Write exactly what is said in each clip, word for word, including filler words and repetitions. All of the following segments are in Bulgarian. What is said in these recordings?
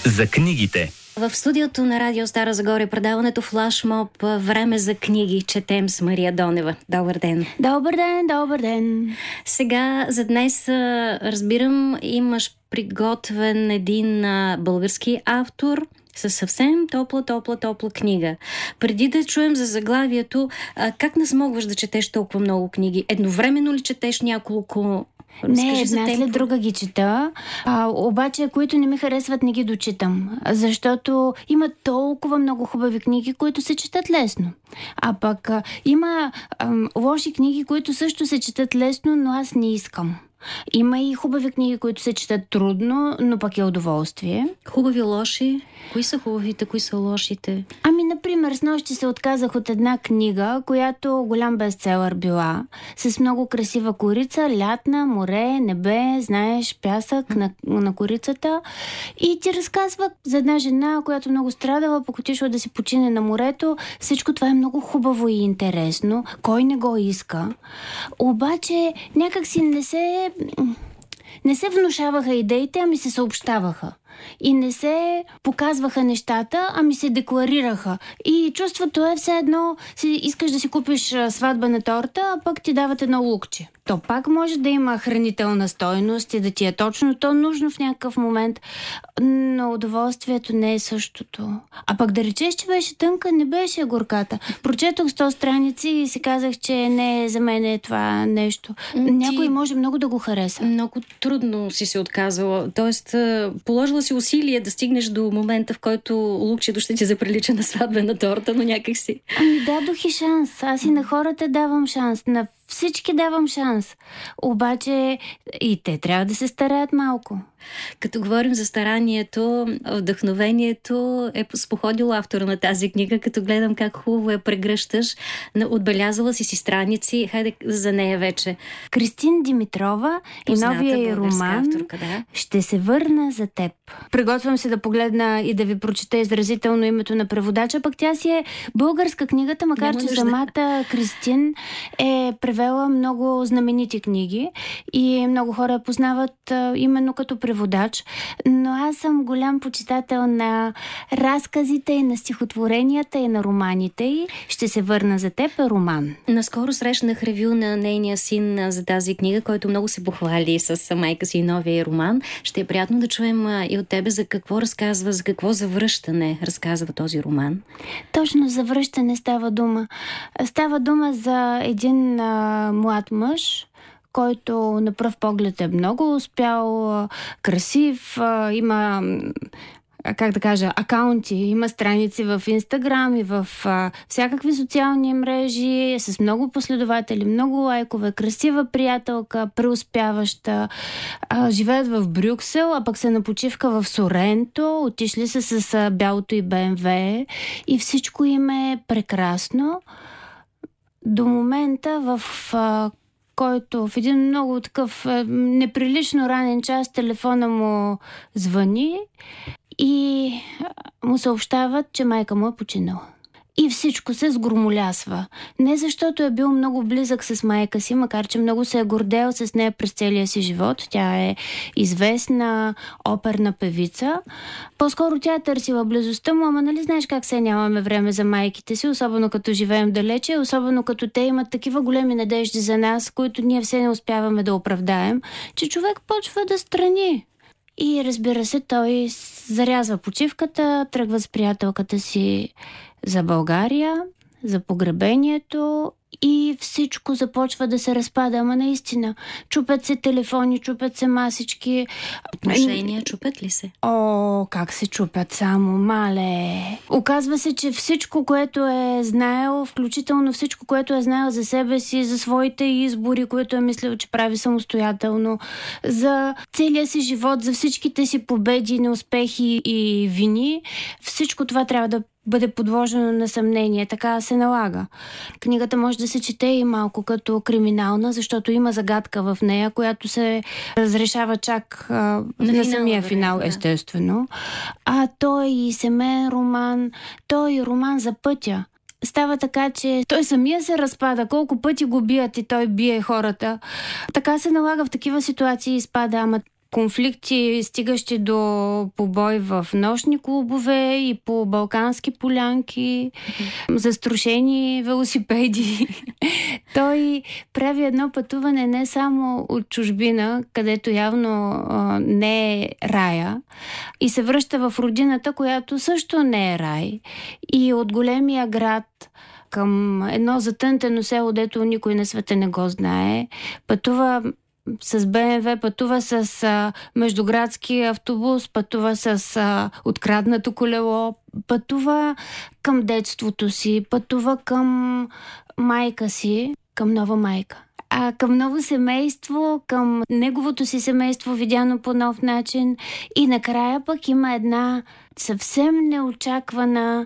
За книгите. В студиото на Радио Стара Загора предаването Флашмоб "Време за книги" четем с Мария Донева. Добър ден! Добър ден, добър ден! Сега за днес, разбирам, имаш приготвен един български автор със съвсем топла, топла, топла книга. Преди да чуем за заглавието, как не смогваш да четеш толкова много книги? Едновременно ли четеш няколко? Не, една след друга ги чета, а, обаче които не ми харесват не ги дочитам, защото има толкова много хубави книги, които се четат лесно. А пък а, има а, лоши книги, които също се четат лесно, но аз не искам. Има и хубави книги, които се четат трудно, но пък е удоволствие. Хубави, лоши? Кои са хубавите, кои са лошите? Ами, например, снощи се отказах от една книга, която голям бестселър била, с много красива корица, лятна, море, небе, знаеш, пясък на, на корицата. И ти разказва за една жена, която много страдала, пък отишла да си почине на морето. Всичко това е много хубаво и интересно. Кой не го иска? Обаче някак си не се... Не се внушаваха идеите, ами се съобщаваха. И не се показваха нещата, ами се декларираха. И чувството е все едно, си искаш да си купиш сватбена торта, а пък ти дават едно лукче. То пак може да има хранителна стойност и да ти е точно то нужно в някакъв момент, но удоволствието не е същото. А пък да речеш, че беше тънка, не беше горката. Прочетох сто страници и си казах, че не е за мен е това нещо. Ти... Някой може много да го хареса. Много трудно си се отказала. Тоест, положила си усилие да стигнеш до момента, в който лукчето ще ти заприлича на сватбена торта, но някак си. Ами дадох и шанс. Аз и на хората давам шанс. На всички давам шанс. Обаче и те трябва да се стараят малко. Като говорим за старанието, вдъхновението е споходило автора на тази книга, като гледам как хубаво я прегръщаш. Отбелязала си си страници. Хайде за нея вече. Кристин Димитрова и новия й роман авторка, да? "Ще се върна за теб". Приготвям се да погледна и да ви прочета изразително името на преводача, пък тя си е българска книгата, макар че самата Кристин е превела много знаменити книги и много хора я познават а, именно като преводач, но аз съм голям почитател на разказите и на стихотворенията и на романите и "Ще се върна за теб" е роман. Наскоро срещнах ревю на нейния син за тази книга, който много се похвали с майка си и новия роман. Ще е приятно да чуем и от тебе за какво разказва, за какво завръщане разказва този роман. Точно за връщане става дума. Става дума за един а, млад мъж, който на пръв поглед е много успял, красив, има, как да кажа, акаунти, има страници в Инстаграм и в а, всякакви социални мрежи, с много последователи, много лайкове, красива приятелка, преуспяваща, а, живеят в Брюксел, а пък са на почивка в Соренто, отишли са с а, бялото и Бе Ем Ве и всичко им е прекрасно. До момента, в а, който в един много такъв е, неприлично ранен час телефона му звъни и му съобщават, че майка му е починала. И всичко се сгромолясва. Не защото е бил много близък с майка си, макар че много се е гордел с нея през целия си живот. Тя е известна оперна певица. По-скоро тя е търсила близостта му, ама нали знаеш как се нямаме време за майките си, особено като живеем далече, особено като те имат такива големи надежди за нас, които ние все не успяваме да оправдаем, че човек почва да страни. И разбира се, той зарязва почивката, тръгва с приятелката си за България, за погребението и всичко започва да се разпада, ама наистина. Чупят се телефони, чупят се масички. Отношения чупят ли се? О, как се чупят само, мале! Оказва се, че всичко, което е знаел, включително всичко, което е знаел за себе си, за своите избори, които е мислил, че прави самостоятелно, за целия си живот, за всичките си победи, неуспехи и вини, всичко това трябва да бъде подложено на съмнение. Така се налага. Книгата може да се чете и малко като криминална, защото има загадка в нея, която се разрешава чак а, на, на самия финал, да. Естествено. А той и семейен роман, той и роман за пътя. Става така, че той самия се разпада, колко пъти го бият и той бие хората. Така се налага в такива ситуации, изпада, ама конфликти, стигащи до побой в нощни клубове и по балкански полянки, mm-hmm. заструшени велосипеди. Той прави едно пътуване не само от чужбина, където явно а, не е рая, и се връща в родината, която също не е рай. И от големия град към едно затънтено село, дето никой на света не го знае, пътува с Б М В, пътува с а, междуградски автобус, пътува с а, откраднато колело, пътува към детството си, пътува към майка си, към нова майка. А към ново семейство, към неговото си семейство, видяно по нов начин. И накрая пък има една съвсем неочаквана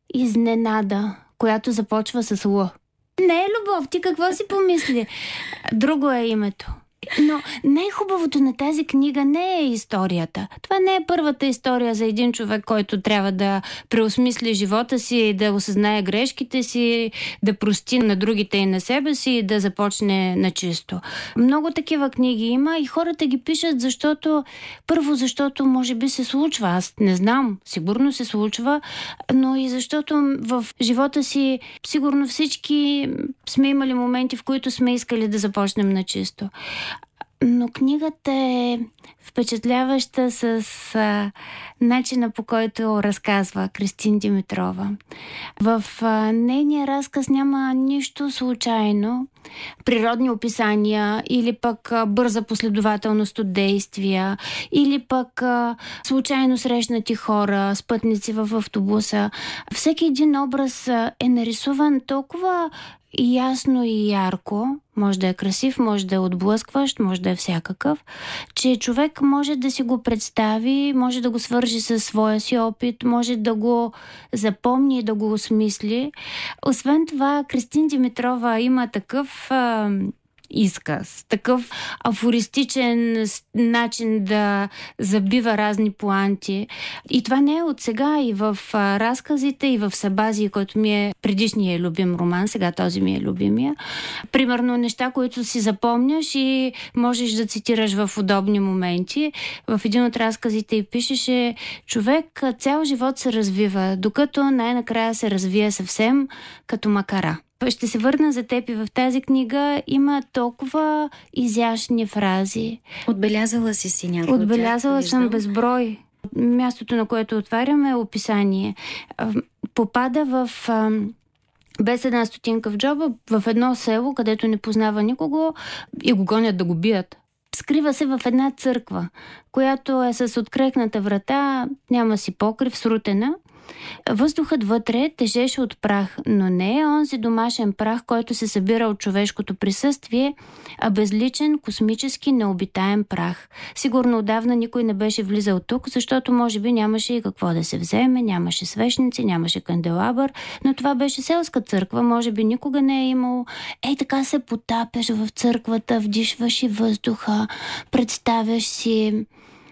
изненада, която започва с Л. Не е любов, ти какво си помисли? Друго е името. Но най-хубавото на тази книга не е историята. Това не е първата история за един човек, който трябва да преосмисли живота си, да осъзнае грешките си, да прости на другите и на себе си и да започне на чисто. Много такива книги има и хората ги пишат, защото първо, защото може би се случва. Аз не знам, сигурно се случва, но и защото в живота си сигурно всички сме имали моменти, в които сме искали да започнем на чисто. Но книгата е впечатляваща с а, начина, по който разказва Кристин Димитрова. В а, нейния разказ няма нищо случайно. Природни описания или пък а, бърза последователност от действия или пък а, случайно срещнати хора, спътници в автобуса. Всеки един образ а, е нарисуван толкова ясно и ярко, може да е красив, може да е отблъскващ, може да е всякакъв, че човек може да си го представи, може да го свържи със своя си опит, може да го запомни и да го осмисли. Освен това, Кристин Димитрова има такъв а, изказ, такъв афористичен начин да забива разни поанти. И това не е от сега, и в а, разказите, и в Сабази, който ми е предишният любим роман, сега този ми е любимия. Примерно неща, които си запомняш и можеш да цитираш в удобни моменти. В един от разказите и пишеше: човек цял живот се развива, докато най-накрая се развие съвсем като макара. Ще се върна за теб и в тази книга има толкова изящни фрази. Отбелязала си си някой от тях? Отбелязала съм безброй. Мястото, на което отваряме, е описание. Попада в... без една стотинка в джоба, в едно село, където не познава никого и го гонят да го бият. Скрива се в една църква, която е с открехната врата, няма си покрив, срутена. Въздухът вътре тежеше от прах, но не е онзи домашен прах, който се събира от човешкото присъствие, а безличен, космически, необитаем прах. Сигурно отдавна никой не беше влизал тук, защото може би нямаше и какво да се вземе, нямаше свещници, нямаше канделабър, но това беше селска църква, може би никога не е имало. Ей, така се потапяш в църквата, вдишваш и въздуха, представяш си...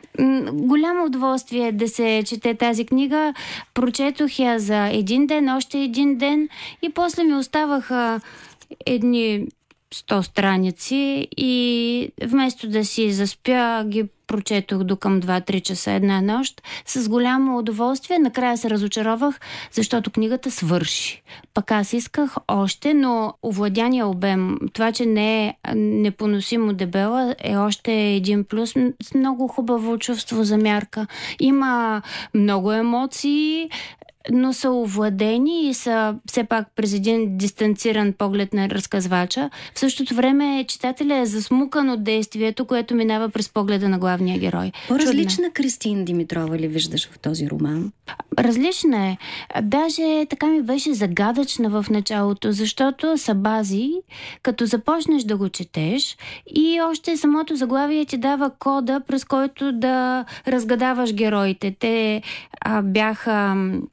Голямо удоволствие да се чете тази книга. Прочетох я за един ден, още един ден и после ми оставаха едни сто страници и вместо да си заспя, ги прочетох до към два-три часа една нощ с голямо удоволствие. Накрая се разочаровах, защото книгата свърши. Пък аз исках още, но овладяния обем, това, че не е непоносимо дебела, е още един плюс. С много хубаво чувство за мярка. Има много емоции, но са овладени и са все пак през един дистанциран поглед на разказвача. В същото време читателя е засмукан от действието, което минава през погледа на главния герой. По-различна Кристин Димитрова ли виждаш в този роман? Различна е. Даже така ми беше загадъчна в началото, защото Сабази, като започнеш да го четеш и още самото заглавие ти дава кода, през който да разгадаваш героите. Те а, бяха...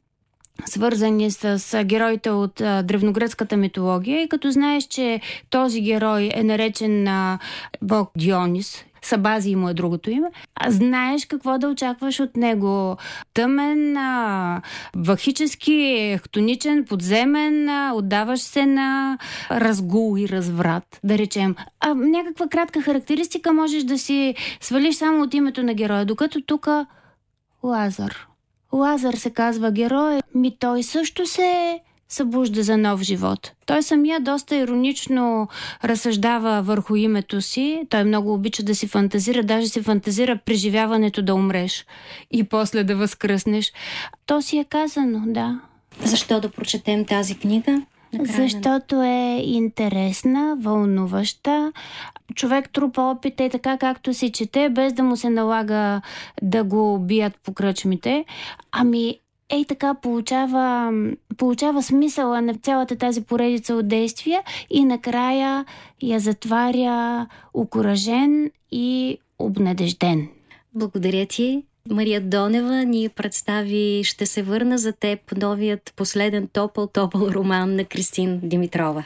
свързани с героите от а, древногръцката митология и като знаеш, че този герой е наречен на бог Дионис, Сабази му е другото име. А знаеш какво да очакваш от него. Тъмен, а, вахически, хтоничен, подземен, а, отдаваш се на разгул и разврат, да речем. А някаква кратка характеристика можеш да си свалиш само от името на героя, докато тук Лазар. Лазар се казва герой, ми той също се събужда за нов живот. Той самия доста иронично разсъждава върху името си. Той много обича да си фантазира, даже си фантазира преживяването да умреш и после да възкръснеш. То си е казано, да. Защо да прочетем тази книга? Защото е интересна, вълнуваща. Човек трупа опита и така както си чете, без да му се налага да го бият по кръчмите. Ами ей така получава, получава смисъла на цялата тази поредица от действия и накрая я затваря окуражен и обнадежден. Благодаря ти. Мария Донева ни представи "Ще се върна за теб", новият последен топъл-топъл роман на Кристин Димитрова.